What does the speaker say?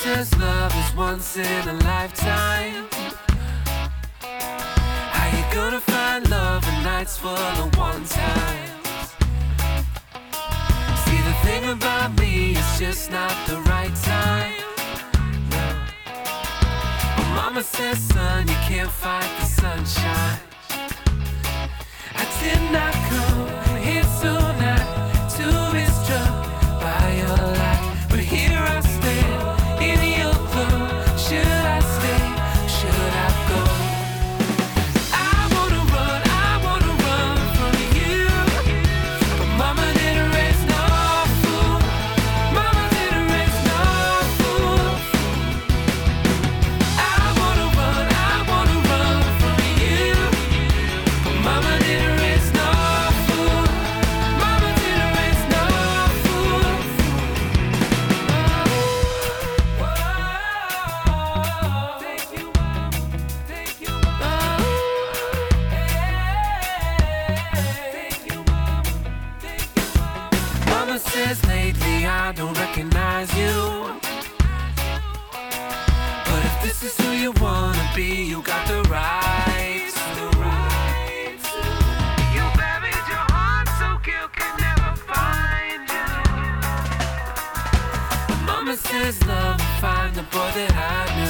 says love is once in a lifetime. How you gonna find love in nights full of one times? See, the thing about me is just not the right time. No. But mama says, son, you can't fight the sunshine. I did not come here tonight to be struck by your light, but here I stand in your glow. Should I stay? Should I go? I wanna run from you, but mama didn't raise no fool. Mama didn't raise no fool. I wanna run from you, but mama didn't raise no fool. Mama didn't raise no fool. Thank you, mama. Thank you, mama. Thank you, mama. Thank you, mama. Mama says lately I don't recognize you, but if this is who you wanna be, you got the right to. You buried your heart so guilt can never find you. Mama says love will find the boy that I knew.